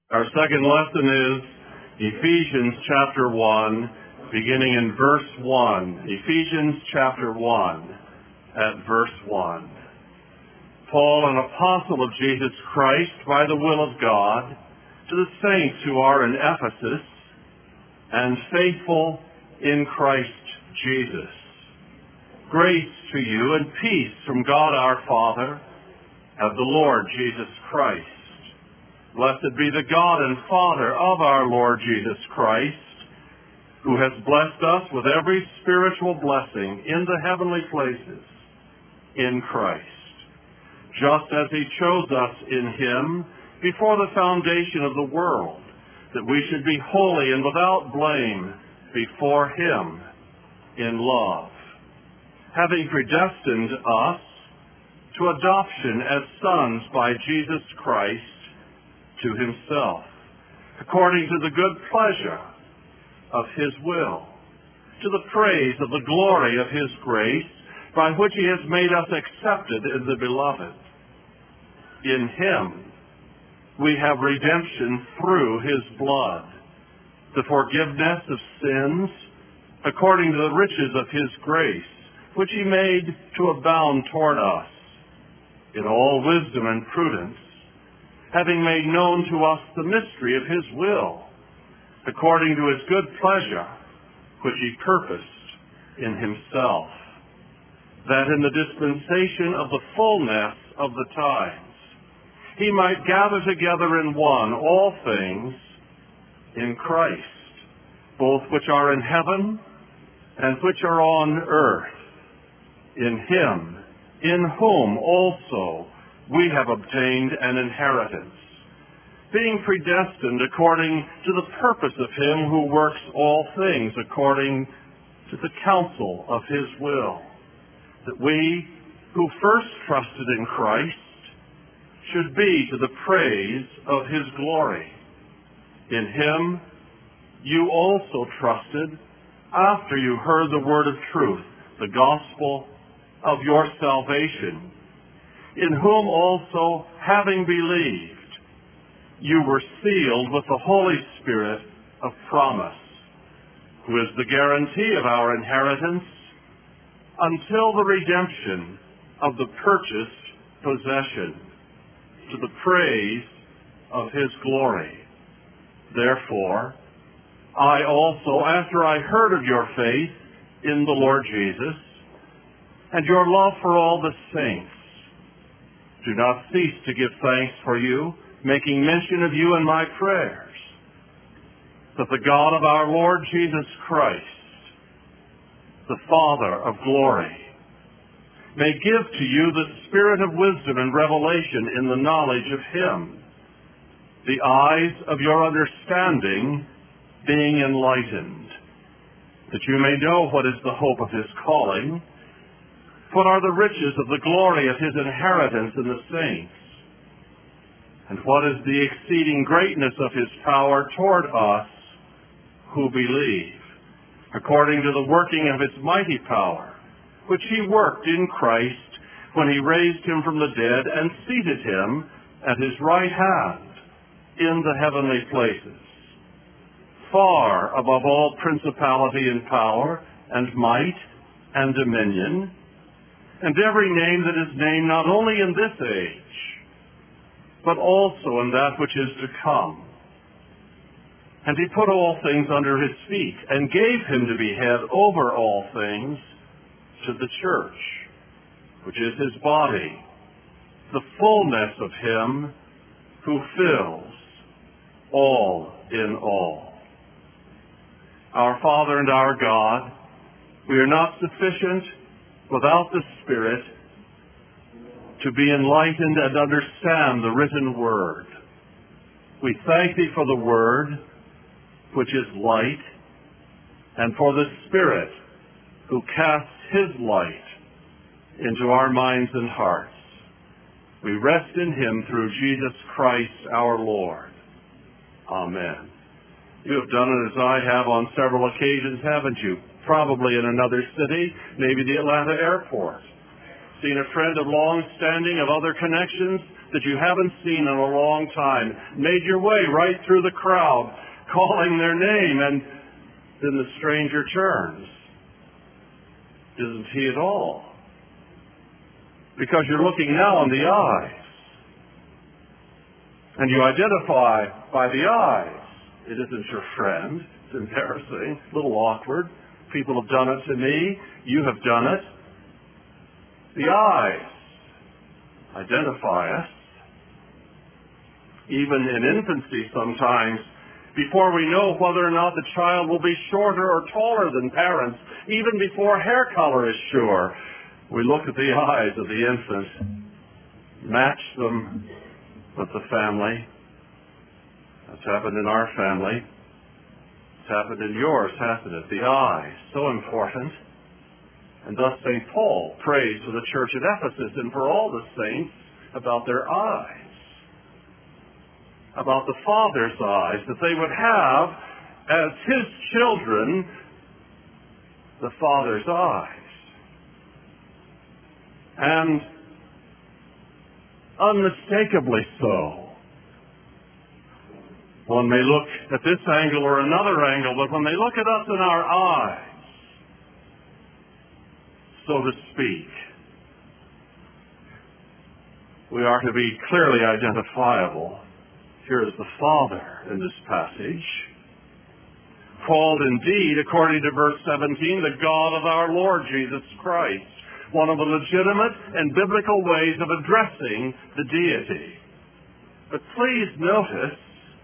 Our second lesson is Ephesians chapter 1, beginning in verse 1. Ephesians chapter 1 at verse 1. Paul, an apostle of Jesus Christ by the will of God, to the saints who are in Ephesus and faithful in Christ Jesus. Grace to you and peace from God our Father and the Lord Jesus Christ. Blessed be the God and Father of our Lord Jesus Christ, who has blessed us with every spiritual blessing in the heavenly places in Christ, just as he chose us in him before the foundation of the world, that we should be holy and without blame before him in love, having predestined us to adoption as sons by Jesus Christ to himself, according to the good pleasure of his will, to the praise of the glory of his grace, by which he has made us accepted in the beloved. In him we have redemption through his blood, the forgiveness of sins, according to the riches of his grace, which he made to abound toward us in all wisdom and prudence, having made known to us the mystery of his will, according to his good pleasure, which he purposed in himself, that in the dispensation of the fullness of the times he might gather together in one all things in Christ, both which are in heaven and which are on earth, in him, in whom also we have obtained an inheritance, being predestined according to the purpose of him who works all things according to the counsel of his will, that we who first trusted in Christ should be to the praise of his glory. In him you also trusted after you heard the word of truth, the gospel of your salvation, in whom also, having believed, you were sealed with the Holy Spirit of promise, who is the guarantee of our inheritance until the redemption of the purchased possession, to the praise of his glory. Therefore, I also, after I heard of your faith in the Lord Jesus and your love for all the saints, do not cease to give thanks for you, making mention of you in my prayers, that the God of our Lord Jesus Christ, the Father of glory, may give to you the spirit of wisdom and revelation in the knowledge of him, the eyes of your understanding being enlightened, that you may know what is the hope of his calling, what are the riches of the glory of his inheritance in the saints, and what is the exceeding greatness of his power toward us who believe, according to the working of its mighty power, which he worked in Christ when he raised him from the dead and seated him at his right hand in the heavenly places, far above all principality and power and might and dominion, and every name that is named not only in this age, but also in that which is to come. And he put all things under his feet, and gave him to be head over all things to the church, which is his body, the fullness of him who fills all in all. Our Father and our God, we are not sufficient without the Spirit to be enlightened and understand the written word. We thank thee for the word, which is light, and for the Spirit who casts his light into our minds and hearts. We rest in him through Jesus Christ our Lord. Amen. You have done it as I have on several occasions, haven't you? Probably in another city, maybe the Atlanta airport. Seen a friend of long standing, of other connections, that you haven't seen in a long time, made your way right through the crowd, calling their name, and then the stranger turns. Isn't he at all? Because you're looking now in the eyes. And you identify by the eyes. It isn't your friend. It's embarrassing, a little awkward. People have done it to me. You have done it. The eyes identify us. Even in infancy sometimes, before we know whether or not the child will be shorter or taller than parents, even before hair color is sure, we look at the eyes of the infant, match them with the family. That's happened in our family. It's happened in yours, hasn't it? The eyes, so important. And thus St. Paul prays for the church at Ephesus and for all the saints about their eyes, about the Father's eyes, that they would have, as his children, the Father's eyes. And unmistakably so. One may look at this angle or another angle, but when they look at us in our eyes, so to speak, we are to be clearly identifiable. Here is the Father in this passage, called indeed, according to verse 17, the God of our Lord Jesus Christ, one of the legitimate and biblical ways of addressing the deity. But please notice,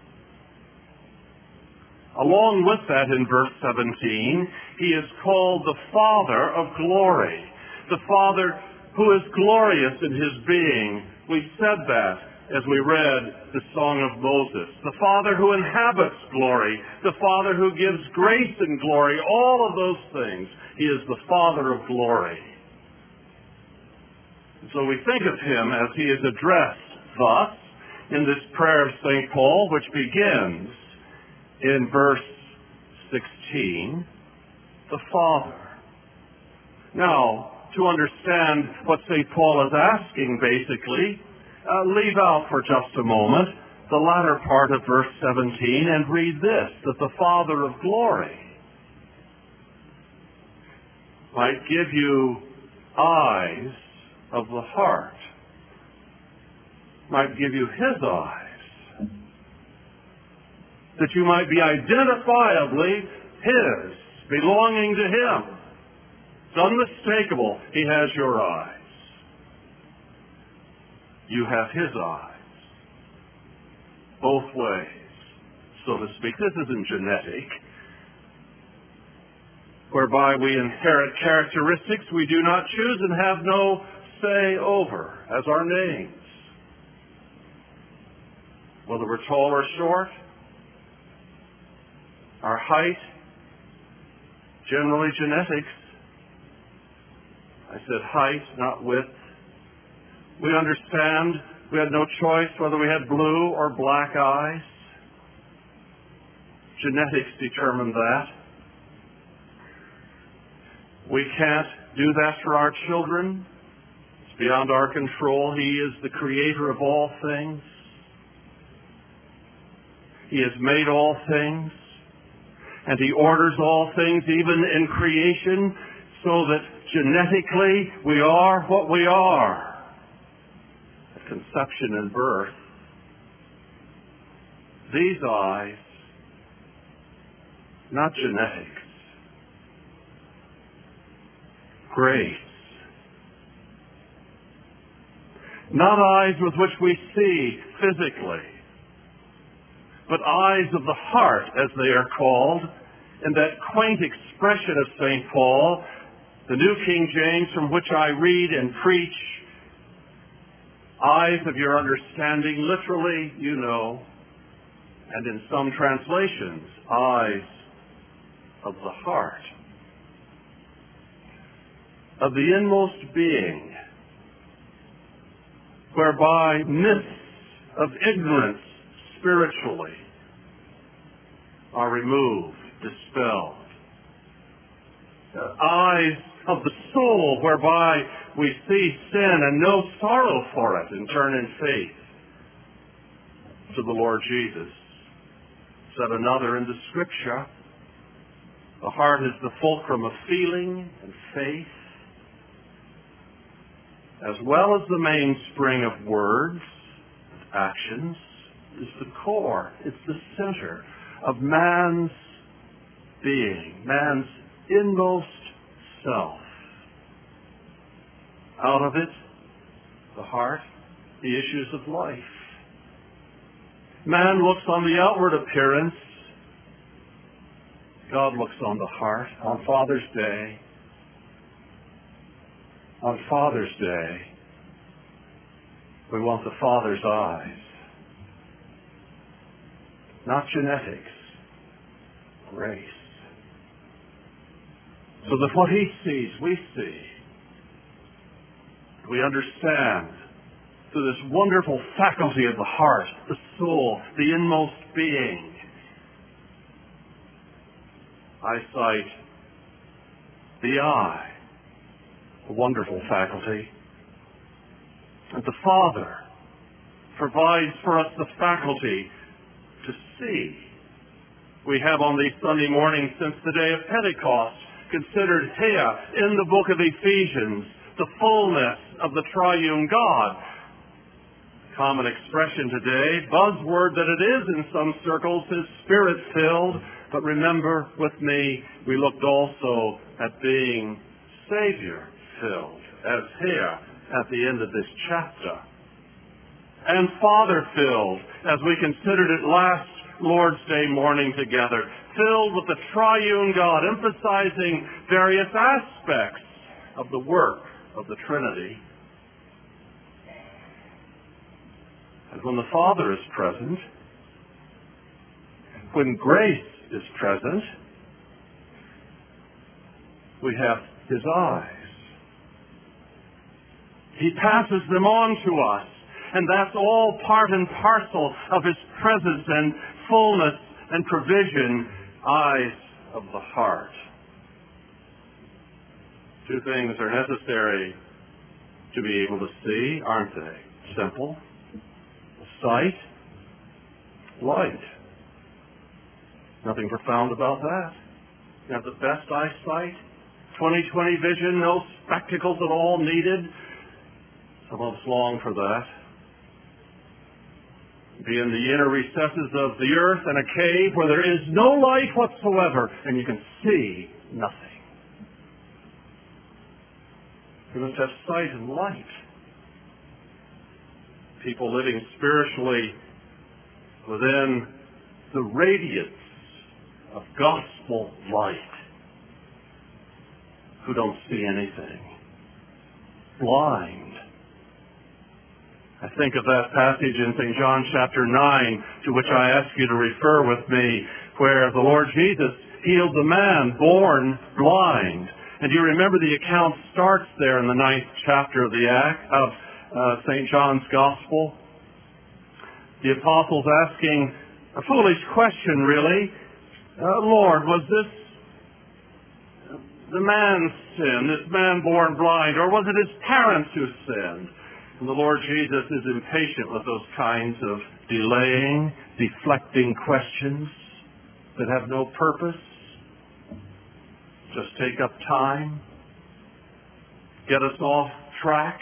along with that in verse 17, he is called the Father of glory, the Father who is glorious in his being. We said that as we read the Song of Moses. The Father who inhabits glory, the Father who gives grace and glory, all of those things. He is the Father of glory. So we think of him as he is addressed thus in this prayer of St. Paul, which begins in verse 16, the Father. Now, to understand what St. Paul is asking, basically, leave out for just a moment the latter part of verse 17 and read this, that the Father of glory might give you eyes of the heart, might give you his eyes, that you might be identifiably his, belonging to him. It's unmistakable. He has your eyes. You have his eyes. Both ways, so to speak. This isn't genetic, whereby we inherit characteristics we do not choose and have no say over, as our names. Whether we're tall or short, our height, generally genetics. I said height, not width. We understand we had no choice whether we had blue or black eyes. Genetics determine that. We can't do that for our children. It's beyond our control. He is the creator of all things. He has made all things. And he orders all things, even in creation, so that genetically we are what we are. At conception and birth, these eyes, not genetics, grace. Not eyes with which we see physically, but eyes of the heart, as they are called, in that quaint expression of St. Paul, the New King James, from which I read and preach, eyes of your understanding, literally, you know, and in some translations, eyes of the heart, of the inmost being, whereby myths of ignorance spiritually are removed, dispelled. Eyes of the soul, whereby we see sin and know sorrow for it and turn in faith. of the Lord Jesus. Said another in the Scripture, the heart is the fulcrum of feeling and faith, as well as the mainspring of words and actions. Is the core, it's the center of man's being, man's inmost self. Out of it, the heart, the issues of life. Man looks on the outward appearance. God looks on the heart. On Father's Day, we want the Father's eyes. Not genetics, grace. So that what He sees, we see. We understand through this wonderful faculty of the heart, the soul, the inmost being. Eyesight, the eye, a wonderful faculty. And the Father provides for us the faculty to see. We have on these Sunday mornings since the day of Pentecost considered here in the book of Ephesians the fullness of the triune God. Common expression today, buzzword that it is in some circles, is Spirit-filled. But remember with me, we looked also at being Savior-filled, as here at the end of this chapter. And Father-filled, as we considered it last Lord's Day morning together, filled with the triune God, emphasizing various aspects of the work of the Trinity. And when the Father is present, when grace is present, we have His eyes. He passes them on to us, and that's all part and parcel of His presence and fullness and provision, eyes of the heart. Two things are necessary to be able to see, aren't they? Simple. Sight, light. Nothing profound about that. You have the best eyesight, 20/20 vision, no spectacles at all needed. Some of us long for that. Be in the inner recesses of the earth in a cave where there is no light whatsoever, and you can see nothing. You must have sight and light. People living spiritually within the radiance of gospel light who don't see anything. Blind. I think of that passage in St. John chapter 9, to which I ask you to refer with me, where the Lord Jesus healed the man born blind. And you remember the account starts there in the 9th chapter of St. John's Gospel. The apostles asking a foolish question, really. Lord, was this the man's sin, this man born blind, or was it his parents who sinned? And the Lord Jesus is impatient with those kinds of delaying, deflecting questions that have no purpose. Just take up time, get us off track.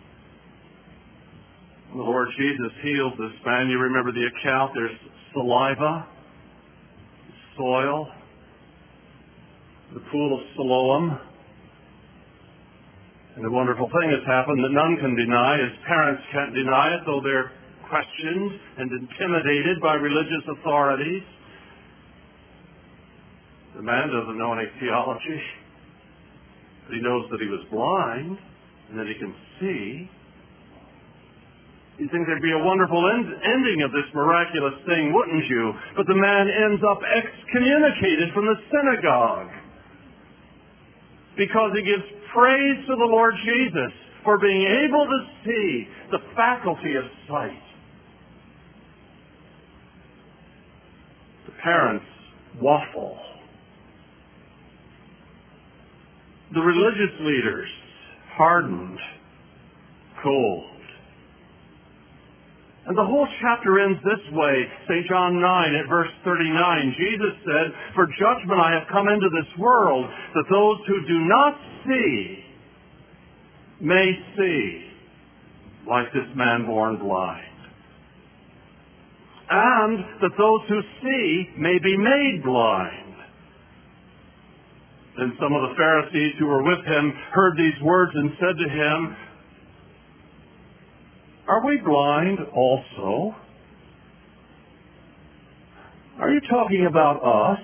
The Lord Jesus heals this man. You remember the account. There's saliva, soil, the pool of Siloam. And the wonderful thing has happened that none can deny. His parents can't deny it, though they're questioned and intimidated by religious authorities. The man doesn't know any theology. But he knows that he was blind and that he can see. You'd think there'd be a wonderful ending of this miraculous thing, wouldn't you? But the man ends up excommunicated from the synagogue because he gives praise to the Lord Jesus for being able to see, the faculty of sight. The parents waffle. The religious leaders hardened, cold. And the whole chapter ends this way. St. John 9 at verse 39. Jesus said, "For judgment I have come into this world, that those who do not see may see, like this man born blind. And that those who see may be made blind." Then some of the Pharisees who were with him heard these words and said to him, "Are we blind also? Are you talking about us?"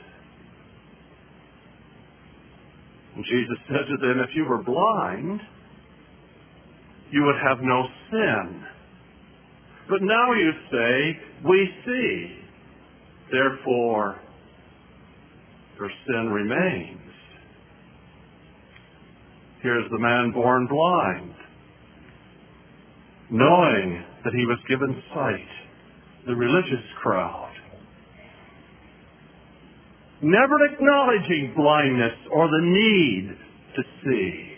And Jesus said to them, "If you were blind, you would have no sin. But now you say, 'We see,' therefore your sin remains." Here's the man born blind, knowing that he was given sight, the religious crowd, never acknowledging blindness or the need to see.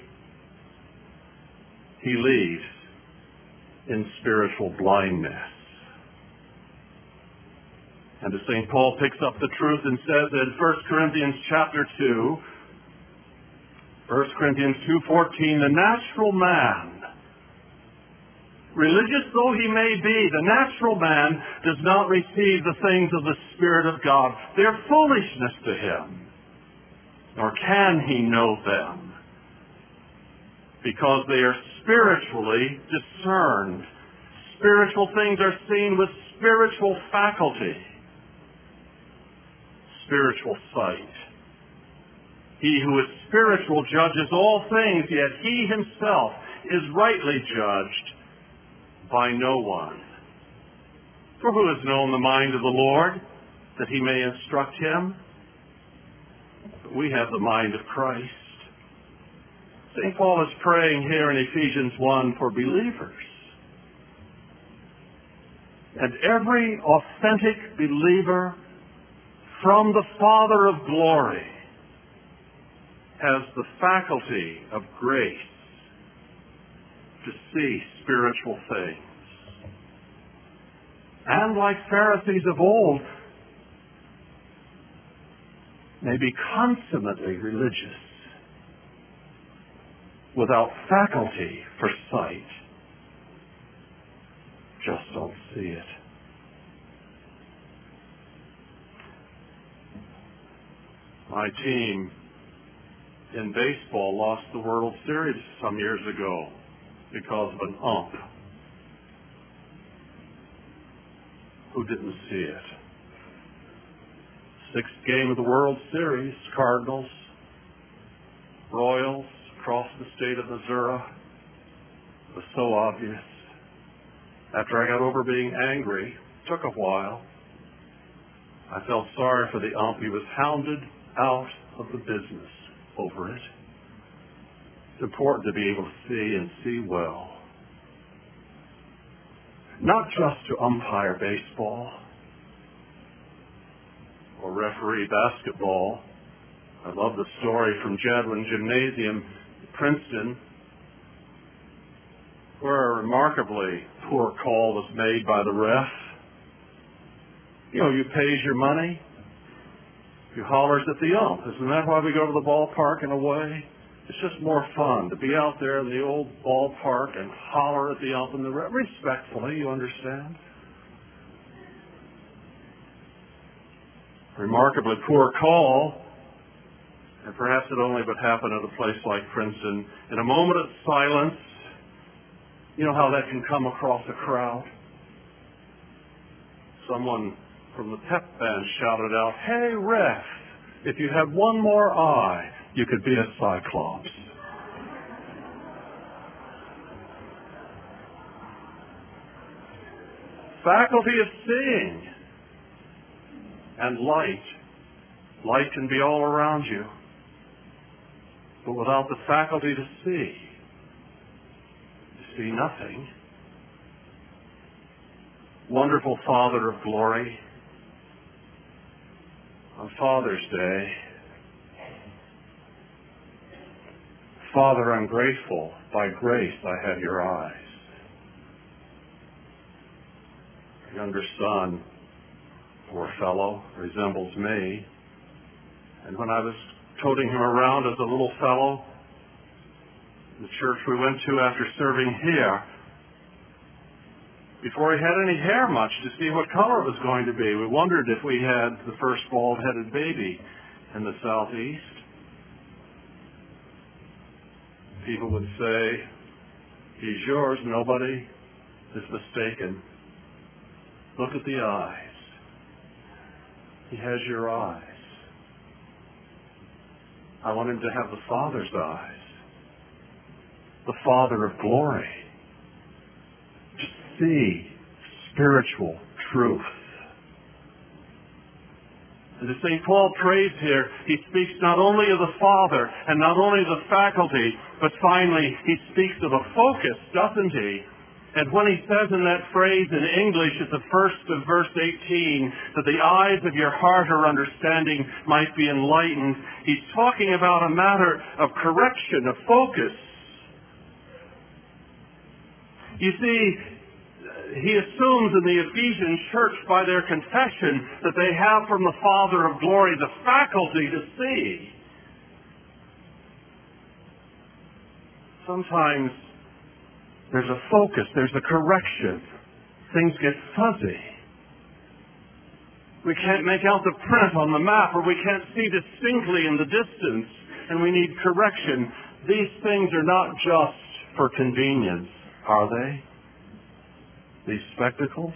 He leaves in spiritual blindness. And as St. Paul picks up the truth and says in 1 Corinthians chapter 2, 1 Corinthians 2:14, "The natural man, religious though he may be, the natural man does not receive the things of the Spirit of God. They are foolishness to him, nor can he know them, because they are spiritually discerned." Spiritual things are seen with spiritual faculty, spiritual sight. He who is spiritual judges all things, yet he himself is rightly judged by no one. For who has known the mind of the Lord, that he may instruct him? But we have the mind of Christ. St. Paul is praying here in Ephesians 1 for believers. And every authentic believer from the Father of glory has the faculty of grace to see spiritual things. And like Pharisees of old, may be consummately religious, without faculty for sight. Just don't see it. My team in baseball lost the World Series some years ago because of an ump who didn't see it. Sixth game of the World Series, Cardinals, Royals, across the state of Missouri. It was so obvious. After I got over being angry, it took a while. I felt sorry for the ump. He was hounded out of the business over it. It's important to be able to see and see well. Not just to umpire baseball or referee basketball. I love the story from Jadwin Gymnasium, Princeton, where a remarkably poor call was made by the ref. You pays your money, you hollers at the ump. Isn't that why we go to the ballpark in a way? It's just more fun to be out there in the old ballpark and holler at the ump and the ref, respectfully, you understand? Remarkably poor call, and perhaps it only would happen at a place like Princeton. In a moment of silence, you know how that can come across a crowd? Someone from the pep band shouted out, "Hey, ref, if you had one more eye, you could be a cyclops." Faculty of seeing and light. Light can be all around you, but without the faculty to see, you see nothing. Wonderful Father of glory, on Father's Day, Father, I'm grateful. By grace I have your eyes. younger son, poor fellow, resembles me. And when I was toting him around as a little fellow, the church we went to after serving here, before he had any hair much to see what color it was going to be, we wondered if we had the first bald-headed baby in the Southeast. People would say, he's yours, nobody is mistaken. Look at the eyes. He has your eyes. I want him to have the Father's eyes, the Father of glory. Just see spiritual truth. And as St. Paul prays here, he speaks not only of the Father and not only of the faculty, but finally he speaks of a focus, doesn't he? And when he says in that phrase in English at the first of verse 18, that the eyes of your heart or understanding might be enlightened, he's talking about a matter of correction, of focus. You see, he assumes in the Ephesian church by their confession that they have from the Father of glory the faculty to see. Sometimes there's a focus, there's a correction. Things get fuzzy. We can't make out the print on the map, or we can't see distinctly in the distance, and we need correction. These things are not just for convenience, are they? These spectacles?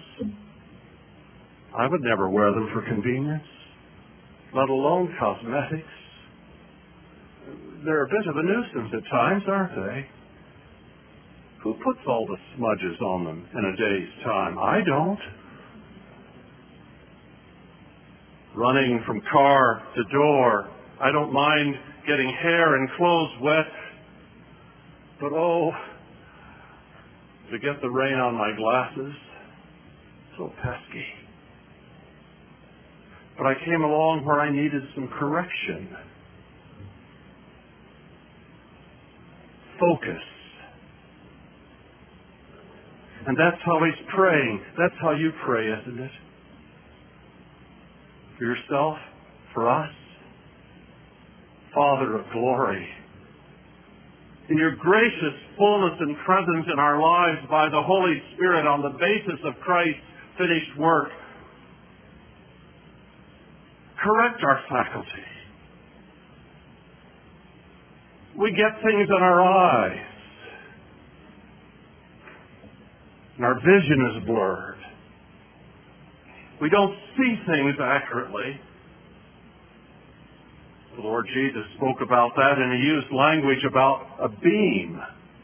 I would never wear them for convenience, let alone cosmetics. They're a bit of a nuisance at times, aren't they? Who puts all the smudges on them in a day's time? I don't. Running from car to door, I don't mind getting hair and clothes wet, but to get the rain on my glasses, so pesky. But I came along where I needed some correction. Focus. And that's how he's praying. That's how you pray, isn't it? For yourself, for us. Father of glory, in your gracious fullness and presence in our lives by the Holy Spirit on the basis of Christ's finished work, correct our faculty. We get things in our eyes, and our vision is blurred. We don't see things accurately. The Lord Jesus spoke about that, and he used language about a beam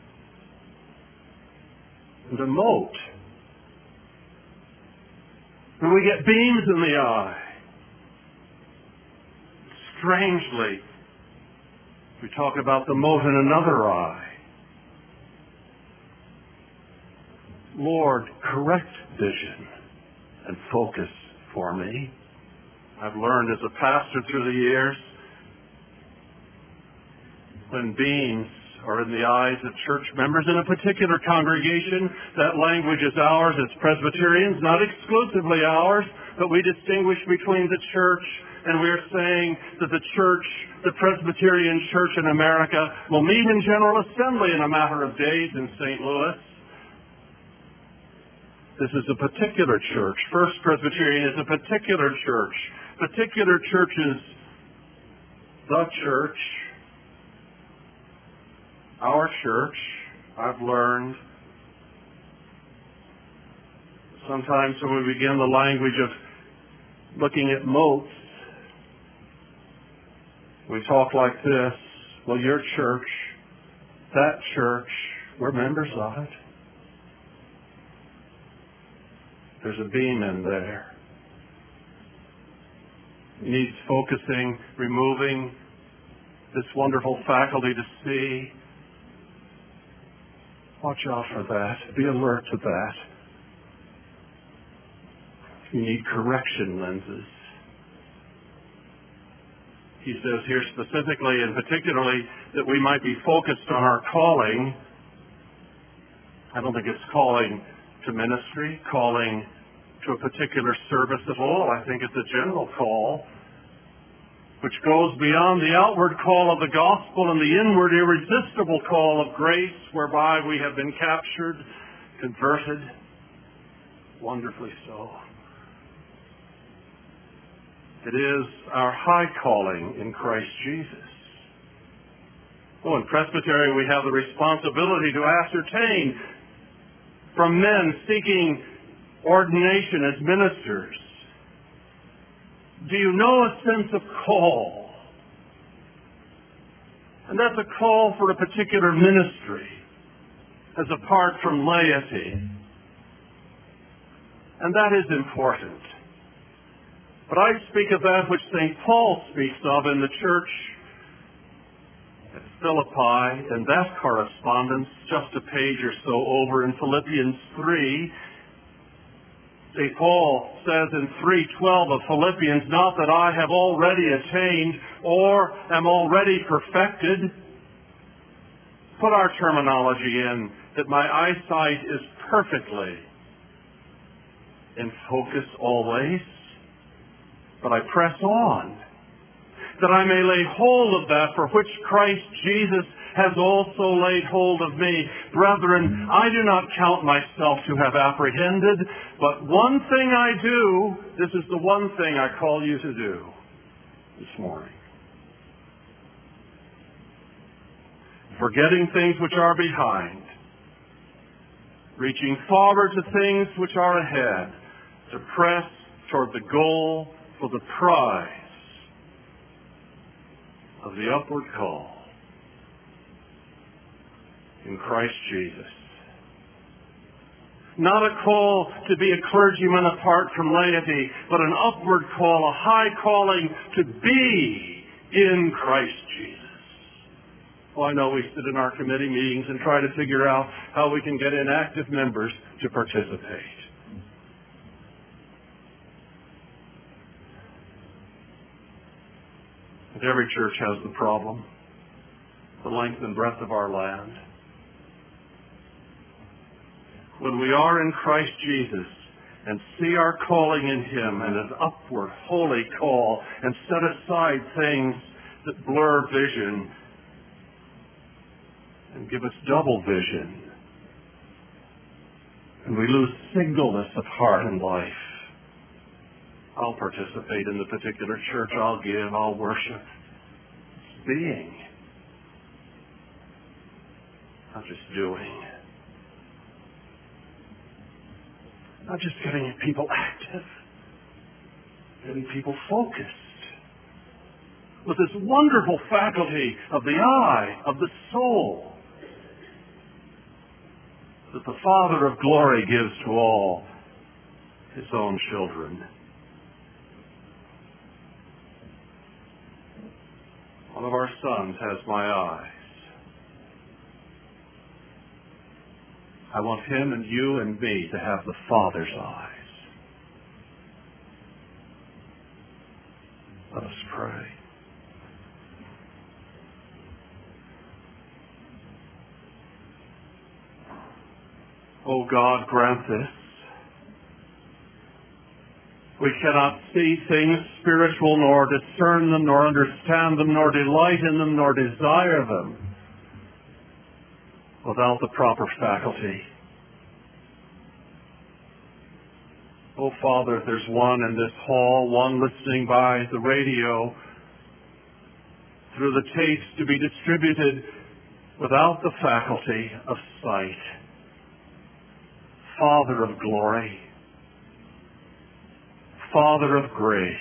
and a mote. And we get beams in the eye. Strangely, we talk about the mote in another eye. Lord, correct vision and focus for me. I've learned as a pastor through the years, when beams are in the eyes of church members in a particular congregation, that language is ours as Presbyterians, not exclusively ours, but we distinguish between the church, and we're saying that the church, the Presbyterian Church in America, will meet in General Assembly in a matter of days in St. Louis. This is a particular church. First Presbyterian is a particular church. Particular churches, the church, our church, I've learned, sometimes when we begin the language of looking at motes, we talk like this: well, your church, that church, we're members of it. There's a beam in there. It needs focusing, removing this wonderful faculty to see. Watch out for that. Be alert to that. You need correction lenses. He says here specifically and particularly that we might be focused on our calling. I don't think it's calling to ministry, calling to a particular service at all. I think it's a general call, which goes beyond the outward call of the gospel and the inward irresistible call of grace, whereby we have been captured, converted, wonderfully so. It is our high calling in Christ Jesus. Oh, in presbytery we have the responsibility to ascertain from men seeking ordination as ministers, do you know a sense of call? And that's a call for a particular ministry, as apart from laity. And that is important. But I speak of that which St. Paul speaks of in the church at Philippi, and that correspondence, just a page or so over in Philippians 3, St. Paul says in 3:12 of Philippians, not that I have already attained or am already perfected. Put our terminology in, that my eyesight is perfectly in focus always, but I press on, that I may lay hold of that for which Christ Jesus has also laid hold of me. Brethren, I do not count myself to have apprehended, but one thing I do, this is the one thing I call you to do this morning. Forgetting things which are behind, reaching forward to things which are ahead, to press toward the goal for the prize of the upward call in Christ Jesus. Not a call to be a clergyman apart from laity, but an upward call, a high calling to be in Christ Jesus. Well, I know we sit in our committee meetings and try to figure out how we can get inactive members to participate. And every church has the problem, the length and breadth of our land. When we are in Christ Jesus and see our calling in Him and an upward, holy call, and set aside things that blur vision and give us double vision, and we lose singleness of heart and life, I'll participate in the particular church, I'll give, I'll worship. It's being, not just doing. Not just getting people active, getting people focused with this wonderful faculty of the eye, of the soul, that the Father of glory gives to all His own children. One of our sons has my eyes. I want him and you and me to have the Father's eyes. Let us pray. Oh God, grant this. We cannot see things spiritual, nor discern them, nor understand them, nor delight in them, nor desire them without the proper faculty. Oh, Father, if there's one in this hall, one listening by the radio, through the tapes to be distributed without the faculty of sight, Father of glory, Father of grace,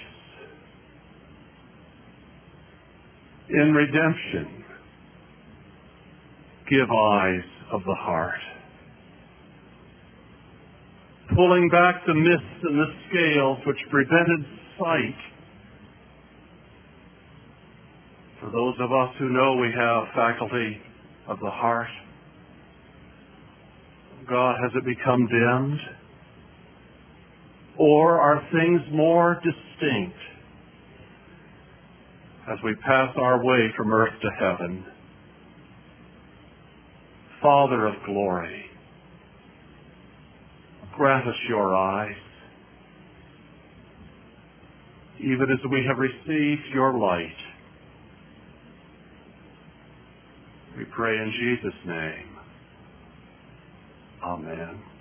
in redemption, give eyes of the heart, pulling back the mists and the scales which prevented sight. For those of us who know we have faculty of the heart, God, has it become dimmed? Or are things more distinct as we pass our way from earth to heaven? Father of glory, grant us your eyes. even as we have received your light. We pray in Jesus' name. Amen.